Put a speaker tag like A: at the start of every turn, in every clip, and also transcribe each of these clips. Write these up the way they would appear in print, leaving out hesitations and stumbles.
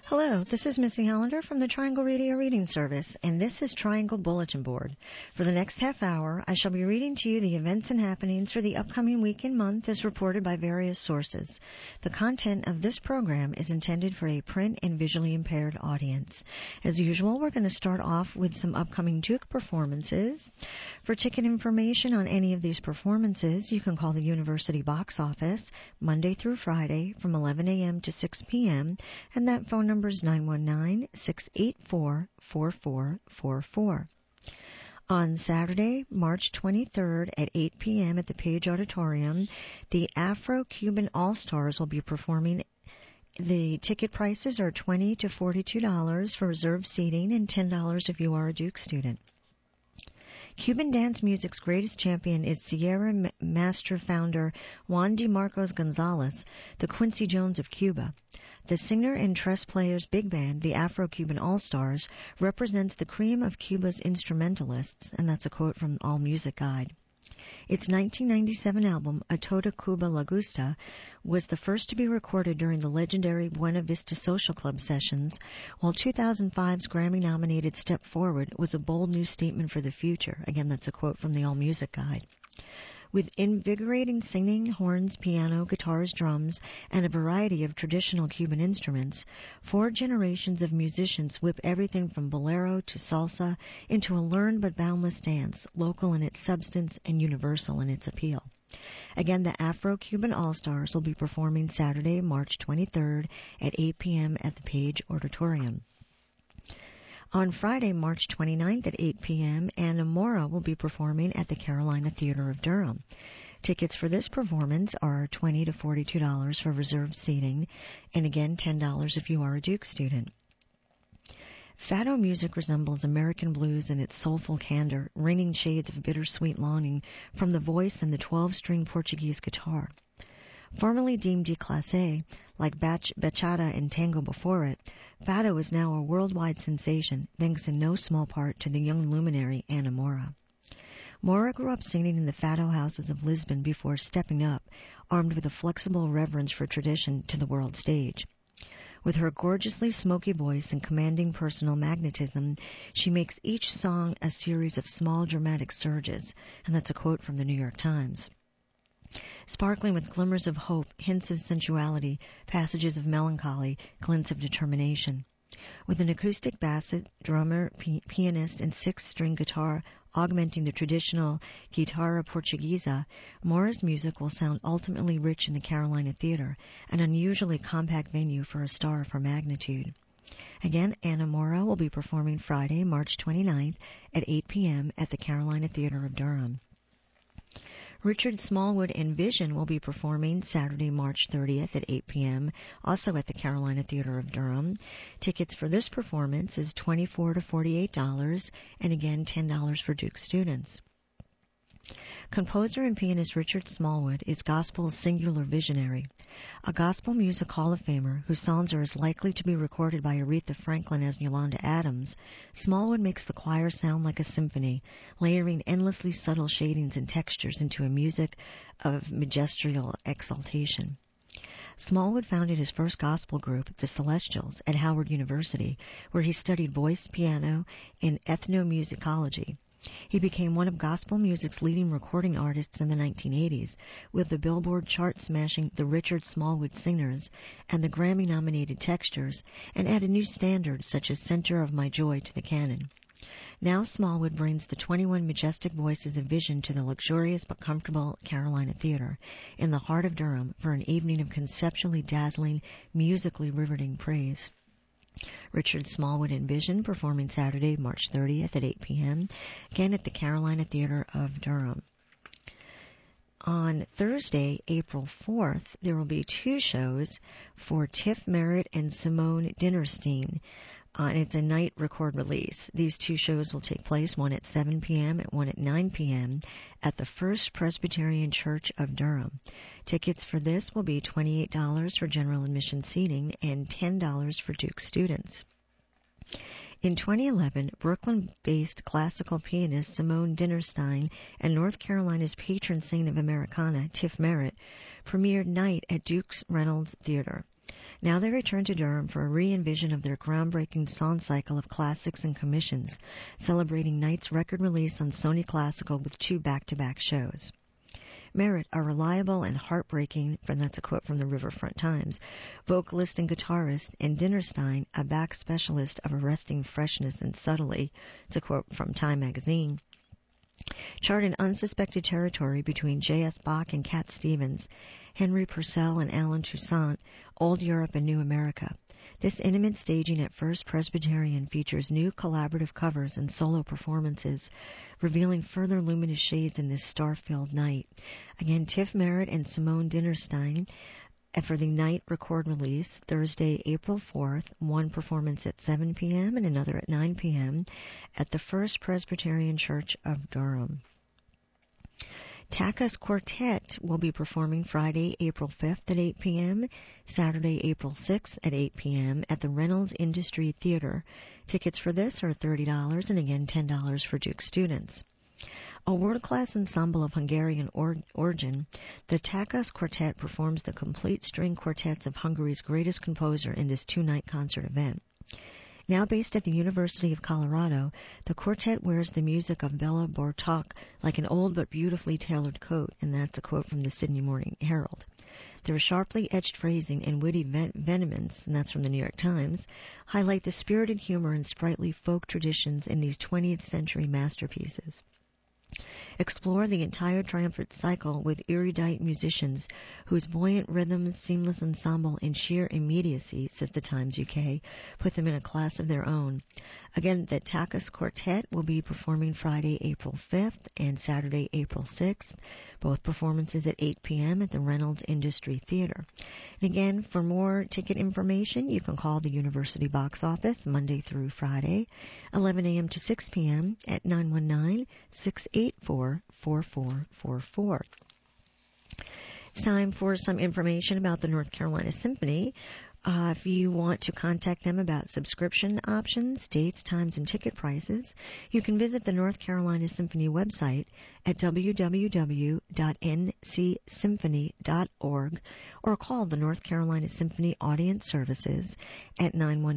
A: Hello, this is Missy Hollander from the Triangle Radio Reading Service, and this is Triangle Bulletin Board. For the next half hour, I shall be reading to you the events and happenings for the upcoming week and month as reported by various sources. The content of this program is intended for a print and visually impaired audience. As usual, we're going to start off with some upcoming Duke performances. For ticket information on any of these performances, you can call the University box office Monday through Friday from 11 a.m. to 6 p.m., and that phone number is 919-684-4444. On Saturday, March 23rd at 8 p.m. at the Page Auditorium, the Afro-Cuban All-Stars will be performing. The ticket prices are $20 to $42 for reserved seating and $10 if you are a Duke student. Cuban dance music's greatest champion is Sierra Master founder Juan D. Marcos Gonzalez, the Quincy Jones of Cuba. The singer and tress players' big band, the Afro-Cuban All-Stars, represents the cream of Cuba's instrumentalists, and that's a quote from AllMusic Guide. Its 1997 album, A Toda Cuba La Gusta, was the first to be recorded during the legendary Buena Vista Social Club sessions, while 2005's Grammy-nominated Step Forward was a bold new statement for the future. Again, that's a quote from the AllMusic Guide. With invigorating singing, horns, piano, guitars, drums, and a variety of traditional Cuban instruments, 4 generations of musicians whip everything from bolero to salsa into a learned but boundless dance, local in its substance and universal in its appeal. Again, the Afro-Cuban All-Stars will be performing Saturday, March 23rd at 8 p.m. at the Page Auditorium. On Friday, March 29th at 8 p.m., Anna Mora will be performing at the Carolina Theater of Durham. Tickets for this performance are $20 to $42 for reserved seating, and again, $10 if you are a Duke student. Fado music resembles American blues in its soulful candor, ringing shades of bittersweet longing from the voice and the 12-string Portuguese guitar. Formerly deemed déclassé, like bachata and tango before it, Fado is now a worldwide sensation, thanks in no small part to the young luminary Anna Mora. Mora grew up singing in the Fado houses of Lisbon before stepping up, armed with a flexible reverence for tradition, to the world stage. With her gorgeously smoky voice and commanding personal magnetism, she makes each song a series of small dramatic surges, and that's a quote from the New York Times. Sparkling with glimmers of hope, hints of sensuality, passages of melancholy, glints of determination. With an acoustic bassist, drummer, pianist, and 6-string guitar augmenting the traditional guitarra portuguesa, Mora's music will sound ultimately rich in the Carolina Theater, an unusually compact venue for a star of her magnitude. Again, Anna Mora will be performing Friday, March 29th at 8 p.m. at the Carolina Theater of Durham. Richard Smallwood and Vision will be performing Saturday, March 30th at 8 p.m., also at the Carolina Theater of Durham. Tickets for this performance is $24 to $48, and again, $10 for Duke students. Composer and pianist Richard Smallwood is gospel's singular visionary. A gospel music Hall of Famer whose songs are as likely to be recorded by Aretha Franklin as Yolanda Adams, Smallwood makes the choir sound like a symphony, layering endlessly subtle shadings and textures into a music of magisterial exaltation. Smallwood founded his first gospel group, the Celestials, at Howard University, where he studied voice, piano, and ethnomusicology. He became one of gospel music's leading recording artists in the 1980s, with the Billboard chart-smashing The Richard Smallwood Singers and the Grammy-nominated Textures, and added new standards such as Center of My Joy to the canon. Now Smallwood brings the 21 majestic voices of Vision to the luxurious but comfortable Carolina Theater in the heart of Durham for an evening of conceptually dazzling, musically riveting praise. Richard Smallwood and Vision performing Saturday, March 30th at 8 p.m., again at the Carolina Theater of Durham. On Thursday, April 4th, there will be 2 shows for Tiff Merritt and Simone Dinnerstein. It's a night record release. These 2 shows will take place, one at 7 p.m. and one at 9 p.m. at the First Presbyterian Church of Durham. Tickets for this will be $28 for general admission seating and $10 for Duke students. In 2011, Brooklyn-based classical pianist Simone Dinnerstein and North Carolina's patron saint of Americana, Tiff Merritt, premiered Night at Duke's Reynolds Theater. Now they return to Durham for a re-envision of their groundbreaking song cycle of classics and commissions, celebrating Knight's record release on Sony Classical with 2 back-to-back shows. Merritt, a reliable and heartbreaking, and that's a quote from the Riverfront Times, vocalist and guitarist, and Dinnerstein, a back specialist of arresting freshness and subtlety, it's a quote from Time magazine, chart an unsuspected territory between J.S. Bach and Cat Stevens, Henry Purcell and Alan Toussaint, Old Europe and New America. This intimate staging at First Presbyterian features new collaborative covers and solo performances, revealing further luminous shades in this star-filled night. Again, Tiff Merritt and Simone Dinnerstein for the night record release, Thursday, April 4th, one performance at 7 p.m. and another at 9 p.m. at the First Presbyterian Church of Durham. Taka's Quartet will be performing Friday, April 5th at 8 p.m., Saturday, April 6th at 8 p.m. at the Reynolds Industry Theater. Tickets for this are $30 and again $10 for Duke students. A world-class ensemble of Hungarian origin, the Takas Quartet performs the complete string quartets of Hungary's greatest composer in this 2-night concert event. Now based at the University of Colorado, the quartet wears the music of Bela Bartok like an old but beautifully tailored coat, and that's a quote from the Sydney Morning Herald. Their sharply edged phrasing and witty venomance, and that's from the New York Times, highlight the spirited humor and sprightly folk traditions in these 20th century masterpieces. Explore the entire triumvirate cycle with erudite musicians whose buoyant rhythms, seamless ensemble, and sheer immediacy, says the Times UK, put them in a class of their own. Again, the Takas Quartet will be performing Friday, April 5th and Saturday, April 6th, both performances at 8 p.m. at the Reynolds Industry Theater. And again, for more ticket information, you can call the University box office Monday through Friday, 11 a.m. to 6 p.m. at 919-684-4444. It's time for some information about the North Carolina Symphony. If you want to contact them about subscription options, dates, times, and ticket prices, you can visit the North Carolina Symphony website at www.ncsymphony.org or call the North Carolina Symphony Audience Services at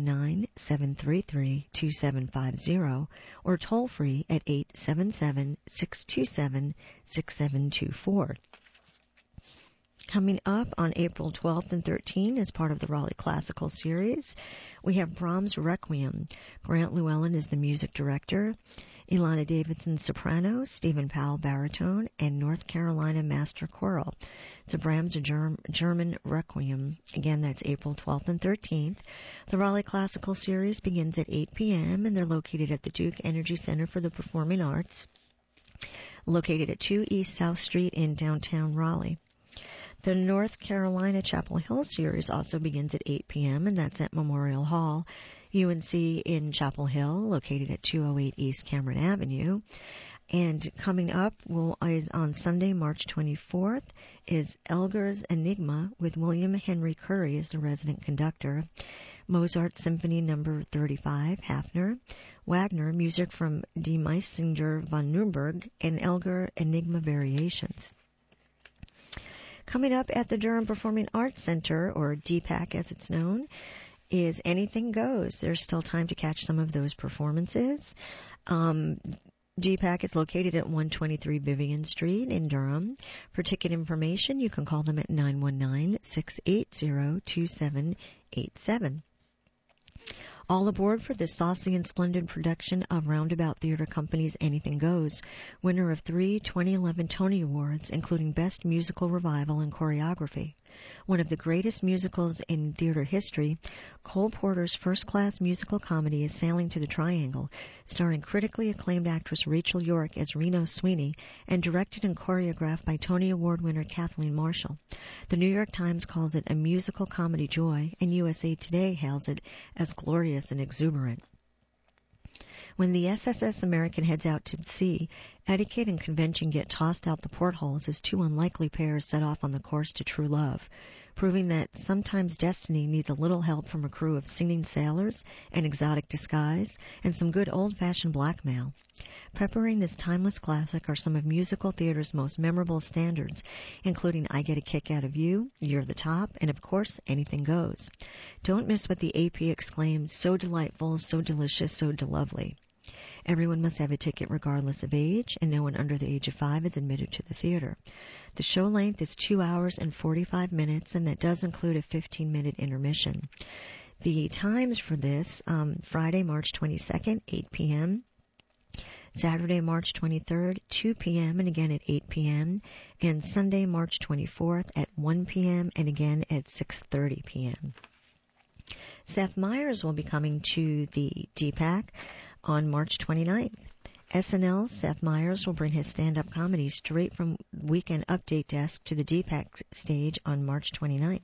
A: 919-733-2750 or toll free at 877-627-6724. Coming up on April 12th and 13th as part of the Raleigh Classical Series, we have Brahms' Requiem. Grant Llewellyn is the music director, Ilana Davidson soprano, Stephen Powell baritone, and North Carolina Master Choral. It's a Brahms German Requiem. Again, that's April 12th and 13th. The Raleigh Classical Series begins at 8 p.m. and they're located at the Duke Energy Center for the Performing Arts, located at 2 East South Street in downtown Raleigh. The North Carolina Chapel Hill Series also begins at 8 p.m., and that's at Memorial Hall, UNC in Chapel Hill, located at 208 East Cameron Avenue. And coming up on Sunday, March 24th, is Elgar's Enigma with William Henry Curry as the resident conductor, Mozart Symphony No. 35, Hafner, Wagner, music from Die Meissinger von Nürnberg, and Elgar Enigma Variations. Coming up at the Durham Performing Arts Center, or DPAC as it's known, is Anything Goes. There's still time to catch some of those performances. DPAC is located at 123 Vivian Street in Durham. For ticket information, you can call them at 919-680-2787. All aboard for this saucy and splendid production of Roundabout Theater Company's Anything Goes, winner of 3 2011 Tony Awards, including Best Musical Revival and Choreography. One of the greatest musicals in theater history, Cole Porter's first-class musical comedy is sailing to the Triangle, starring critically acclaimed actress Rachel York as Reno Sweeney and directed and choreographed by Tony Award winner Kathleen Marshall. The New York Times calls it a musical comedy joy, and USA Today hails it as glorious and exuberant. When the SSS American heads out to sea, etiquette and convention get tossed out the portholes as 2 unlikely pairs set off on the course to true love. proving that sometimes destiny needs a little help from a crew of singing sailors, an exotic disguise, and some good old-fashioned blackmail. Peppering this timeless classic are some of musical theater's most memorable standards, including I Get a Kick Out of You, You're the Top, and of course, Anything Goes. Don't miss what the AP exclaims, so delightful, so delicious, so delovely. Everyone must have a ticket regardless of age, and no one under the age of 5 is admitted to the theater. The show length is 2 hours and 45 minutes, and that does include a 15-minute intermission. The times for this, Friday, March 22nd, 8 p.m., Saturday, March 23rd, 2 p.m., and again at 8 p.m., and Sunday, March 24th at 1 p.m., and again at 6:30 p.m. Seth Meyers will be coming to the DPAC on March 29th. SNL Seth Meyers will bring his stand-up comedy straight from Weekend Update desk to the DPAC stage on March 29th.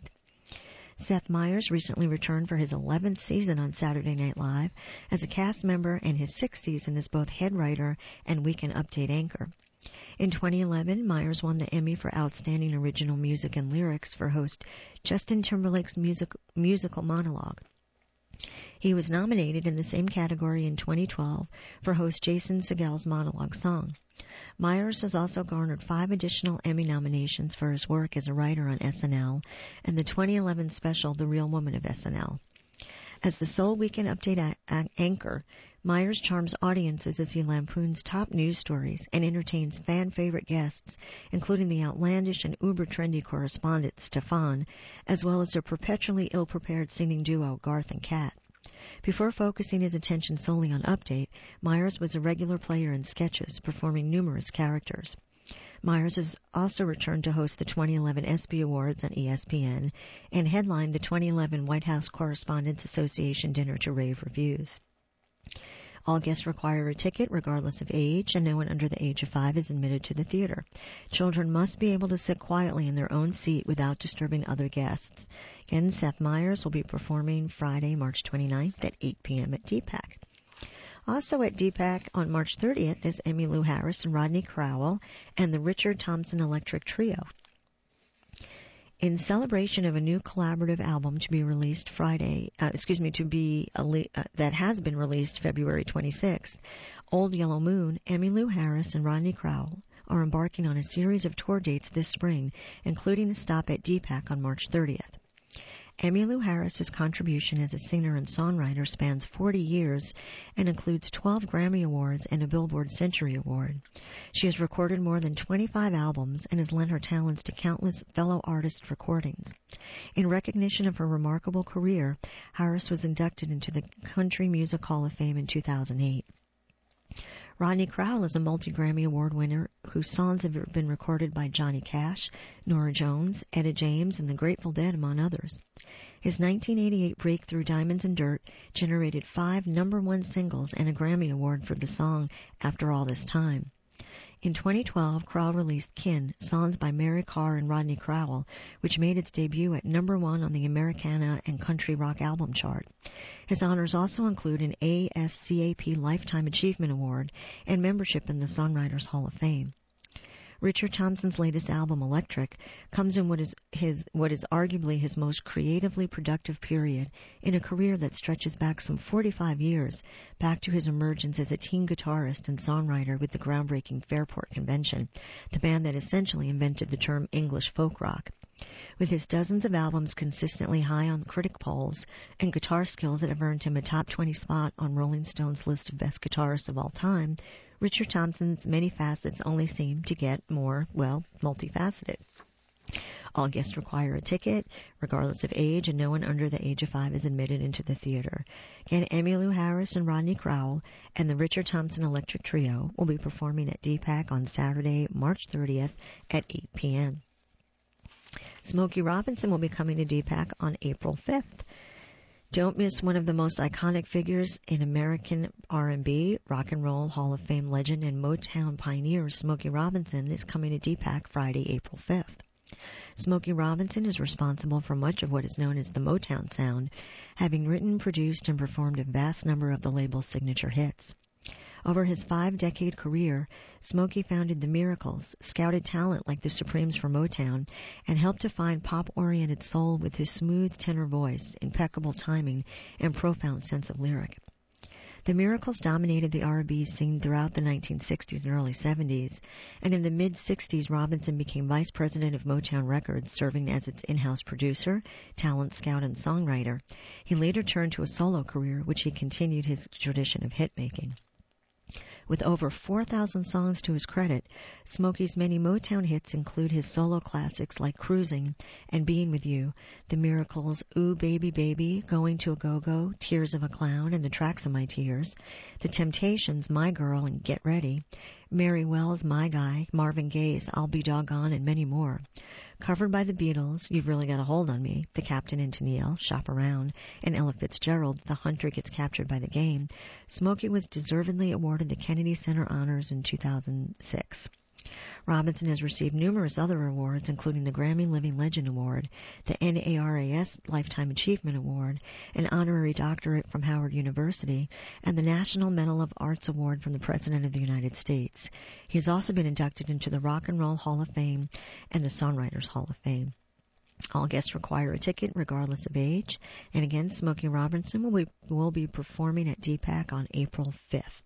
A: Seth Meyers recently returned for his 11th season on Saturday Night Live as a cast member and his 6th season as both head writer and Weekend Update anchor. In 2011, Meyers won the Emmy for Outstanding Original Music and Lyrics for host Justin Timberlake's musical monologue. He was nominated in the same category in 2012 for host Jason Segel's monologue song. Meyers has also garnered 5 additional Emmy nominations for his work as a writer on SNL and the 2011 special The Real Woman of SNL. As the sole Weekend Update anchor, Meyers charms audiences as he lampoons top news stories and entertains fan-favorite guests, including the outlandish and uber-trendy correspondent Stefan, as well as their perpetually ill-prepared singing duo Garth and Kat. Before focusing his attention solely on Update, Meyers was a regular player in sketches, performing numerous characters. Meyers has also returned to host the 2011 ESPY Awards on ESPN and headlined the 2011 White House Correspondents Association Dinner to Rave Reviews. All guests require a ticket regardless of age, and no one under the age of 5 is admitted to the theater. Children must be able to sit quietly in their own seat without disturbing other guests. Again, Seth Meyers will be performing Friday, March 29th at 8 p.m. at DPAC. Also at DPAC on March 30th is Emmylou Harris and Rodney Crowell and the Richard Thompson Electric Trio. In celebration of a new collaborative album to be released that has been released February 26th, Old Yellow Moon, Emmylou Harris and Rodney Crowell are embarking on a series of tour dates this spring, including a stop at DPAC on March 30th. Emmylou Harris's contribution as a singer and songwriter spans 40 years and includes 12 Grammy Awards and a Billboard Century Award. She has recorded more than 25 albums and has lent her talents to countless fellow artists' recordings. In recognition of her remarkable career, Harris was inducted into the Country Music Hall of Fame in 2008. Rodney Crowell is a multi-Grammy Award winner whose songs have been recorded by Johnny Cash, Norah Jones, Etta James, and the Grateful Dead, among others. His 1988 breakthrough Diamonds and Dirt generated 5 #1 singles and a Grammy Award for the song After All This Time. In 2012, Crowell released Kin, songs by Mary Carr and Rodney Crowell, which made its debut at #1 on the Americana and Country Rock Album Chart. His honors also include an ASCAP Lifetime Achievement Award and membership in the Songwriters Hall of Fame. Richard Thompson's latest album, Electric, comes in what is arguably his most creatively productive period in a career that stretches back some 45 years, back to his emergence as a teen guitarist and songwriter with the groundbreaking Fairport Convention, the band that essentially invented the term English folk rock. With his dozens of albums consistently high on critic polls and guitar skills that have earned him a top 20 spot on Rolling Stone's list of best guitarists of all time, Richard Thompson's many facets only seem to get more, multifaceted. All guests require a ticket, regardless of age, and no one under the age of 5 is admitted into the theater. Again, Emmylou Harris and Rodney Crowell and the Richard Thompson Electric Trio will be performing at DPAC on Saturday, March 30th at 8 p.m. Smokey Robinson will be coming to DPAC on April 5th. Don't miss one of the most iconic figures in American R&B, Rock and Roll Hall of Fame legend and Motown pioneer Smokey Robinson is coming to DPAC Friday, April 5th. Smokey Robinson is responsible for much of what is known as the Motown sound, having written, produced, and performed a vast number of the label's signature hits. Over his 5-decade career, Smokey founded The Miracles, scouted talent like the Supremes for Motown, and helped define pop-oriented soul with his smooth tenor voice, impeccable timing, and profound sense of lyric. The Miracles dominated the R&B scene throughout the 1960s and early 70s, and in the mid-60s, Robinson became vice president of Motown Records, serving as its in-house producer, talent scout, and songwriter. He later turned to a solo career, which he continued his tradition of hit-making. With over 4,000 songs to his credit, Smokey's many Motown hits include his solo classics like Cruising and Being With You, The Miracles' Ooh Baby Baby, Going to a Go-Go, Tears of a Clown, and The Tracks of My Tears, The Temptations' My Girl and Get Ready, Mary Wells' My Guy, Marvin Gaye's I'll Be Doggone, and many more. Covered by the Beatles, You've Really Got a Hold on Me, The Captain and Tennille, Shop Around, and Ella Fitzgerald, The Hunter Gets Captured by the Game, Smokey was deservedly awarded the Kennedy Center Honors in 2006. Robinson has received numerous other awards, including the Grammy Living Legend Award, the NARAS Lifetime Achievement Award, an honorary doctorate from Howard University, and the National Medal of Arts Award from the President of the United States. He has also been inducted into the Rock and Roll Hall of Fame and the Songwriters Hall of Fame. All guests require a ticket regardless of age. And again, Smokey Robinson will be performing at DPAC on April 5th.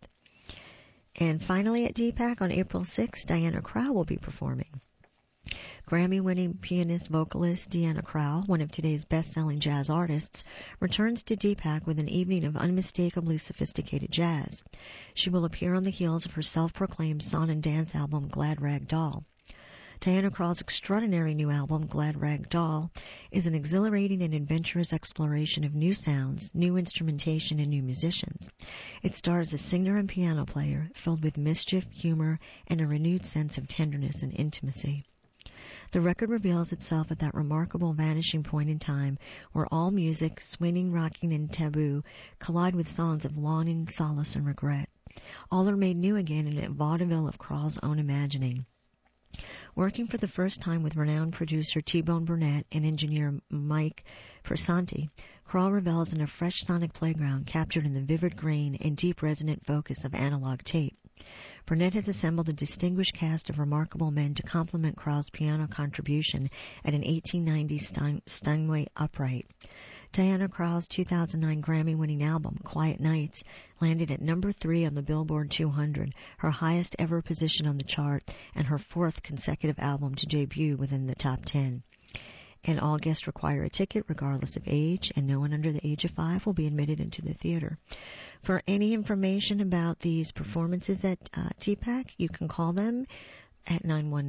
A: And finally at DPAC on April 6th, Diana Krall will be performing. Grammy-winning pianist, vocalist Deanna Krall, one of today's best-selling jazz artists, returns to DPAC with an evening of unmistakably sophisticated jazz. She will appear on the heels of her self-proclaimed song and dance album, Glad Rag Doll. Diana Krall's extraordinary new album, Glad Rag Doll, is an exhilarating and adventurous exploration of new sounds, new instrumentation, and new musicians. It stars a singer and piano player filled with mischief, humor, and a renewed sense of tenderness and intimacy. The record reveals itself at that remarkable vanishing point in time where all music, swinging, rocking, and taboo collide with songs of longing, solace, and regret. All are made new again in a vaudeville of Krall's own imagining. Working for the first time with renowned producer T-Bone Burnett and engineer Mike Persanti, Krall revels in a fresh sonic playground captured in the vivid grain and deep resonant focus of analog tape. Burnett has assembled a distinguished cast of remarkable men to complement Krall's piano contribution at an 1890 Steinway upright. Diana Krall's 2009 Grammy-winning album, Quiet Nights, landed at number 3 on the Billboard 200, her highest ever position on the chart, and her 4th consecutive album to debut within the top 10. And all guests require a ticket regardless of age, and no one under the age of 5 will be admitted into the theater. For any information about these performances at DPAC, you can call them at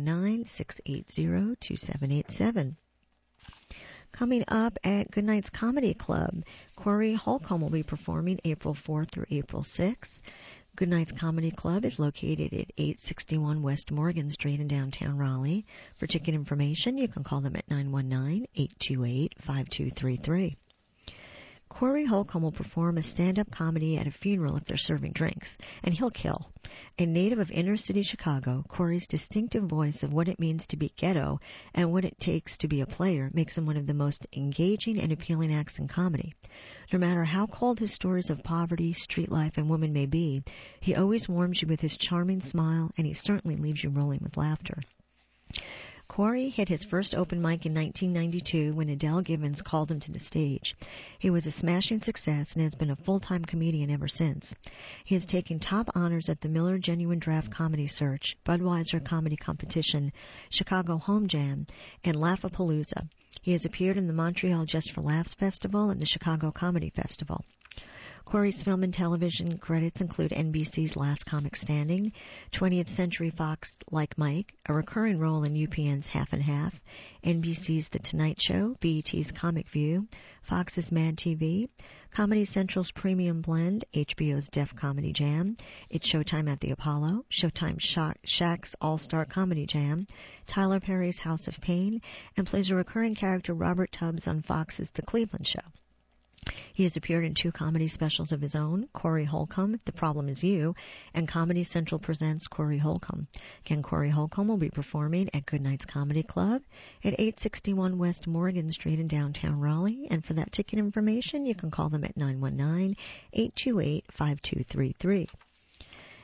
A: 919-680-2787. Coming up at Goodnight's Comedy Club, Corey Holcomb will be performing April 4th through April 6th. Goodnight's Comedy Club is located at 861 West Morgan Street in downtown Raleigh. For ticket information, you can call them at 919-828-5233. Corey Holcomb will perform a stand-up comedy at a funeral if they're serving drinks, and he'll kill. A native of inner-city Chicago, Corey's distinctive voice of what it means to be ghetto and what it takes to be a player makes him one of the most engaging and appealing acts in comedy. No matter how cold his stories of poverty, street life, and women may be, he always warms you with his charming smile, and he certainly leaves you rolling with laughter. Corey hit his first open mic in 1992 when Adele Givens called him to the stage. He was a smashing success and has been a full-time comedian ever since. He has taken top honors at the Miller Genuine Draft Comedy Search, Budweiser Comedy Competition, Chicago Home Jam, and Laughapalooza. He has appeared in the Montreal Just for Laughs Festival and the Chicago Comedy Festival. Corey's film and television credits include NBC's Last Comic Standing, 20th Century Fox Like Mike, a recurring role in UPN's Half and Half, NBC's The Tonight Show, BET's Comic View, Fox's Mad TV, Comedy Central's Premium Blend, HBO's Def Comedy Jam, It's Showtime at the Apollo, Showtime Shaq's All-Star Comedy Jam, Tyler Perry's House of Pain, and plays a recurring character Robert Tubbs on Fox's The Cleveland Show. He has appeared in 2 comedy specials of his own, Corey Holcomb, The Problem Is You, and Comedy Central Presents Corey Holcomb. Again, Corey Holcomb will be performing at Goodnight's Comedy Club at 861 West Morgan Street in downtown Raleigh. And for that ticket information, you can call them at 919-828-5233.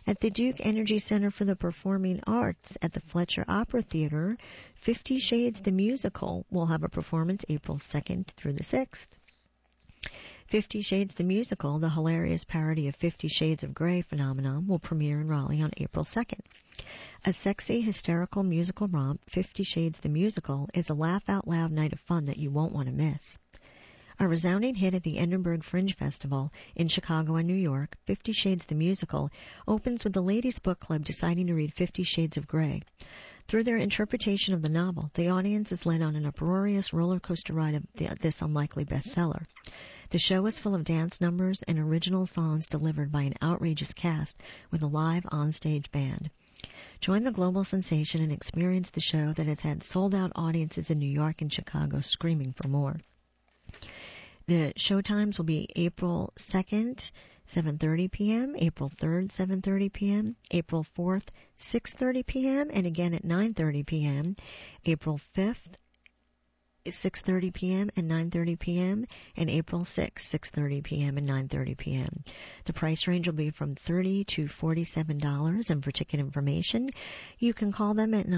A: At the Duke Energy Center for the Performing Arts at the Fletcher Opera Theater, 50 Shades the Musical will have a performance April 2nd through the 6th. 50 Shades the Musical, the hilarious parody of 50 Shades of Grey phenomenon, will premiere in Raleigh on April 2nd. A sexy, hysterical musical romp, 50 Shades the Musical, is a laugh-out-loud night of fun that you won't want to miss. A resounding hit at the Edinburgh Fringe Festival in Chicago and New York, 50 Shades the Musical opens with the Ladies' Book Club deciding to read 50 Shades of Grey. Through their interpretation of the novel, the audience is led on an uproarious roller coaster ride of this unlikely bestseller. The show is full of dance numbers and original songs delivered by an outrageous cast with a live onstage band. Join the global sensation and experience the show that has had sold-out audiences in New York and Chicago screaming for more. The show times will be April 2nd, 7:30 p.m., April 3rd, 7:30 p.m., April 4th, 6:30 p.m., and again at 9:30 p.m., April 5th, 6:30 p.m. and 9:30 p.m., and April 6th, 6:30 p.m. and 9:30 p.m. The price range will be from $30 to $47, and for ticket information, you can call them at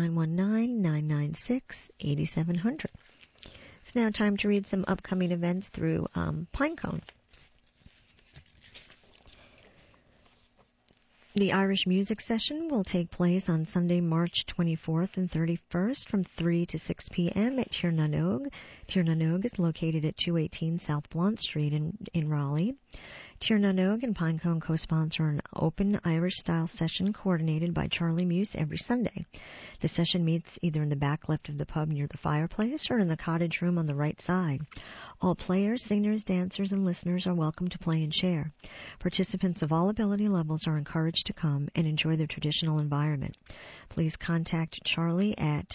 A: 919-996-8700. It's now time to read some upcoming events through Pinecone. The Irish Music Session will take place on Sunday, March 24th and 31st from 3 to 6 p.m. at Tir na nÓg. Tir na nÓg is located at 218 South Blount Street in Raleigh. Tir na nÓg and Pinecone co-sponsor an open Irish-style session coordinated by Charlie Muse every Sunday. The session meets either in the back left of the pub near the fireplace or in the cottage room on the right side. All players, singers, dancers, and listeners are welcome to play and share. Participants of all ability levels are encouraged to come and enjoy the traditional environment. Please contact Charlie at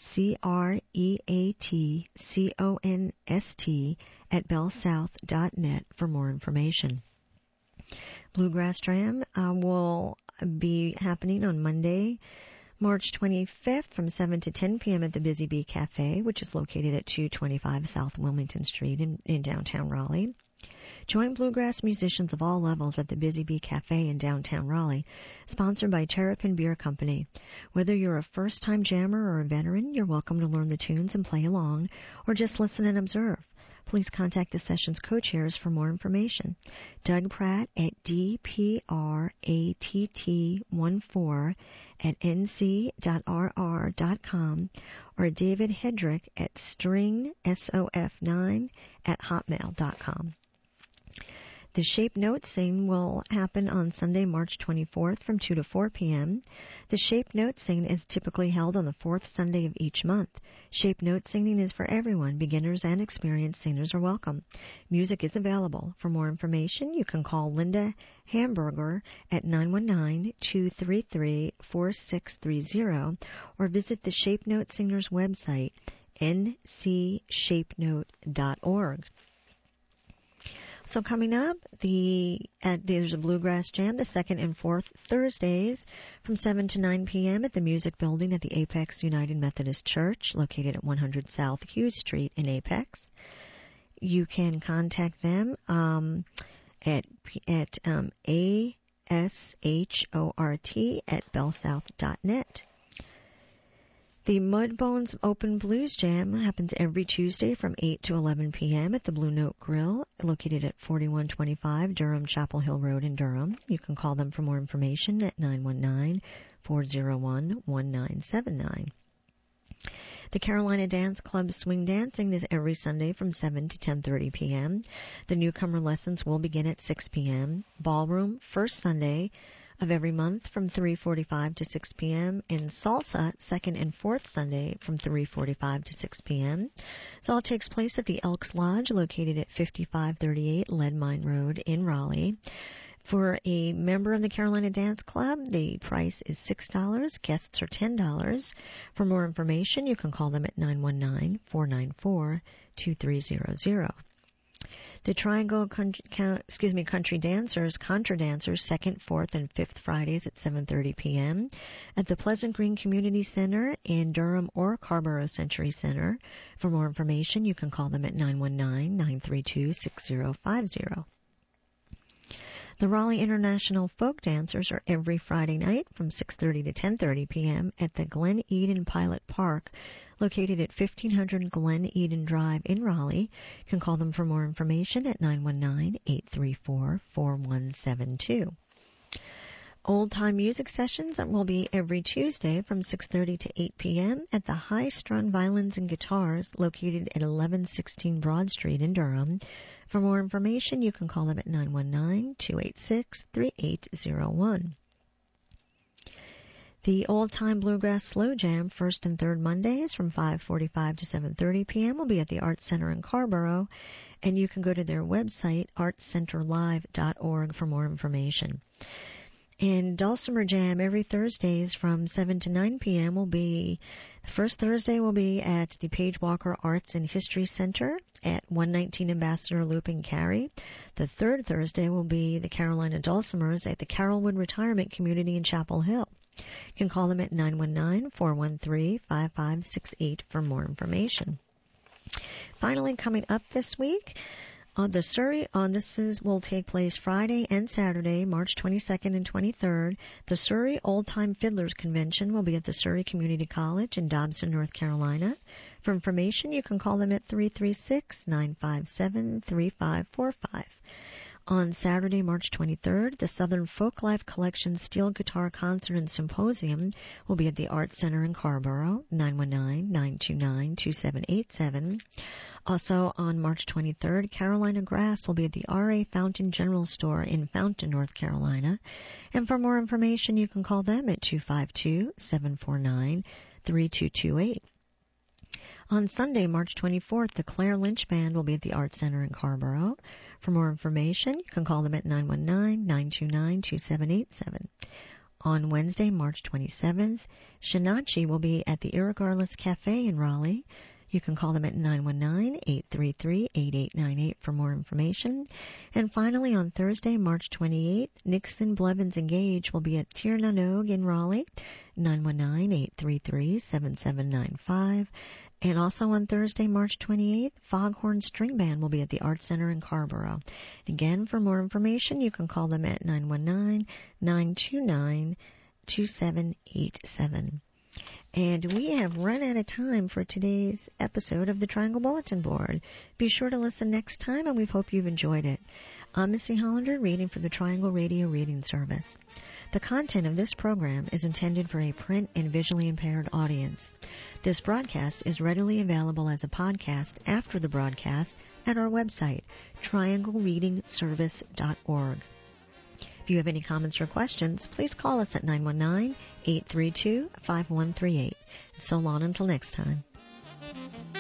A: creatconst@bellsouth.net for more information. Bluegrass Jam will be happening on Monday, March 25th from 7 to 10 p.m. at the Busy Bee Cafe, which is located at 225 South Wilmington Street in downtown Raleigh. Join bluegrass musicians of all levels at the Busy Bee Cafe in downtown Raleigh, sponsored by Terrapin Beer Company. Whether you're a first-time jammer or a veteran, you're welcome to learn the tunes and play along, or just listen and observe. Please contact the session's co-chairs for more information. Doug Pratt at dpratt14@nc.rr.com or David Hedrick at stringsof9@hotmail.com. The Shape Note Sing will happen on Sunday, March 24th from 2 to 4 p.m. The Shape Note Sing is typically held on the fourth Sunday of each month. Shape Note singing is for everyone. Beginners and experienced singers are welcome. Music is available. For more information, you can call Linda Hamburger at 919-233-4630 or visit the Shape Note Singers website, ncsshapenote.org. So coming up, there's a Bluegrass Jam the second and fourth Thursdays from 7 to 9 p.m. at the Music Building at the Apex United Methodist Church, located at 100 South Hughes Street in Apex. You can contact them at ashort@bellsouth.net. The Mudbones Open Blues Jam happens every Tuesday from 8 to 11 p.m. at the Blue Note Grill, located at 4125 Durham Chapel Hill Road in Durham. You can call them for more information at 919-401-1979. The Carolina Dance Club Swing Dancing is every Sunday from 7 to 10:30 p.m. The newcomer lessons will begin at 6 p.m. Ballroom, first Sunday of every month from 3:45 to 6 p.m. and Salsa, second and fourth Sunday from 3:45 to 6 p.m. This all takes place at the Elks Lodge, located at 5538 Lead Mine Road in Raleigh. For a member of the Carolina Dance Club, the price is $6. Guests are $10. For more information, you can call them at 919-494-2300. The Triangle Country Dancers, Contra Dancers, 2nd, 4th, and 5th Fridays at 7:30 p.m. at the Pleasant Green Community Center in Durham or Carborough Century Center. For more information, you can call them at 919-932-6050. The Raleigh International Folk Dancers are every Friday night from 6:30 to 10:30 p.m. at the Glen Eden Pilot Park, located at 1500 Glen Eden Drive in Raleigh. You can call them for more information at 919-834-4172. Old Time Music Sessions will be every Tuesday from 6:30 to 8 p.m. at the High Strung Violins and Guitars, located at 1116 Broad Street in Durham. For more information, you can call them at 919-286-3801. The Old Time Bluegrass Slow Jam, first and third Mondays from 5:45 to 7:30 p.m. will be at the Arts Center in Carrboro, and you can go to their website, artscenterlive.org, for more information. And Dulcimer Jam every Thursdays from 7 to 9 p.m. the first Thursday will be at the Page Walker Arts and History Center at 119 Ambassador Loop in Cary. The third Thursday will be the Carolina Dulcimers at the Carrollwood Retirement Community in Chapel Hill. You can call them at 919-413-5568 for more information. Finally, coming up this week, the Surrey will take place Friday and Saturday, March 22nd and 23rd. The Surrey Old Time Fiddlers Convention will be at the Surrey Community College in Dobson, North Carolina. For information, you can call them at 336-957-3545. On Saturday, March 23rd, the Southern Folklife Collection Steel Guitar Concert and Symposium will be at the Arts Center in Carrboro, 919-929-2787. Also on March 23rd, Carolina Grass will be at the R.A. Fountain General Store in Fountain, North Carolina. And for more information, you can call them at 252-749-3228. On Sunday, March 24th, the Claire Lynch Band will be at the Arts Center in Carrboro. For more information, you can call them at 919-929-2787. On Wednesday, March 27th, Shinachi will be at the Irregardless Cafe in Raleigh. You can call them at 919-833-8898 for more information. And finally, on Thursday, March 28th, Nixon, Blevins, and Gage will be at Tir na Nog in Raleigh, 919-833-7795. And also on Thursday, March 28th, Foghorn String Band will be at the Arts Center in Carrboro. Again, for more information, you can call them at 919-929-2787. And we have run out of time for today's episode of the Triangle Bulletin Board. Be sure to listen next time, and we hope you've enjoyed it. I'm Missy Hollander, reading for the Triangle Radio Reading Service. The content of this program is intended for a print and visually impaired audience. This broadcast is readily available as a podcast after the broadcast at our website, trianglereadingservice.org. If you have any comments or questions, please call us at 919-832-5138. So long until next time.